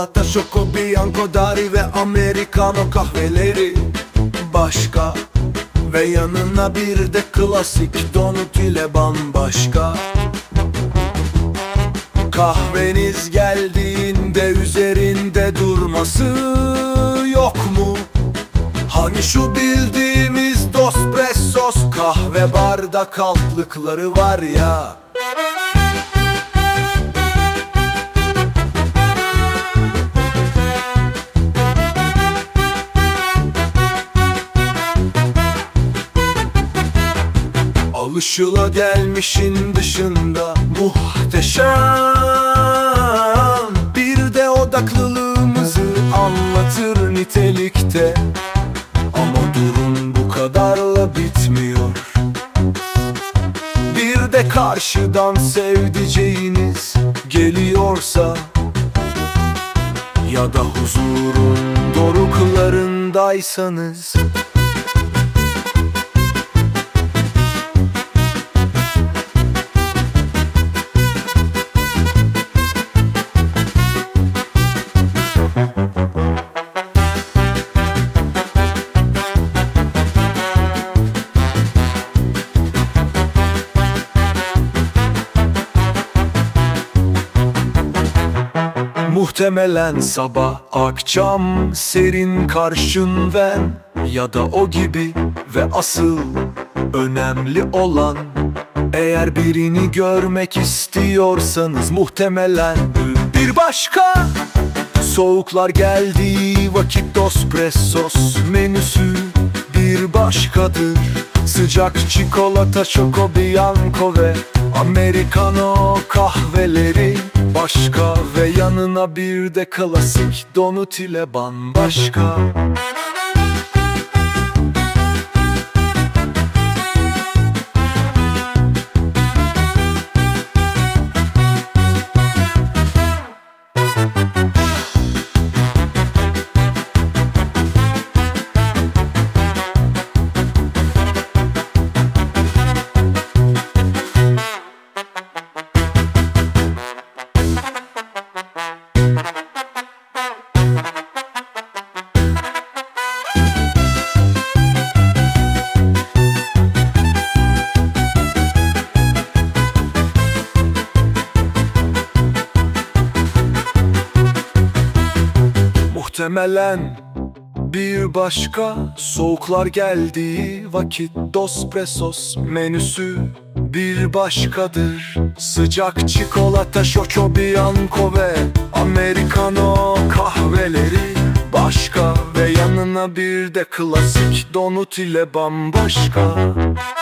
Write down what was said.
Çikolata, şoko, bianco, dari ve americano kahveleri başka. Ve yanına bir de klasik donut ile bambaşka. Kahveniz geldiğinde üzerinde durması yok mu? Hani şu bildiğimiz Dospressos kahve bardak altlıkları var ya. Alışılagelmişin dışında muhteşem. Bir de odaklılığımızı anlatır nitelikte. Ama durun, bu kadarla bitmiyor. Bir de karşıdan sevdiceğiniz geliyorsa ya da huzurun doruklarındaysanız, muhtemelen sabah akşam serin karşından ya da o gibi. Ve asıl önemli olan, eğer birini görmek istiyorsanız muhtemelen bir başka. Soğuklar geldiği vakit Dospressos menüsü bir başkadır. Sıcak çikolata, şoko, bianco ve americano kahveleri başka. Ve yanına bir de klasik donut ile bambaşka. Muhtemelen bir başka. Soğuklar geldiği vakit Dospressos menüsü bir başkadır. Sıcak çikolata, şoko, bianco ve americano kahveleri başka. Ve yanına bir de klasik donut ile bambaşka.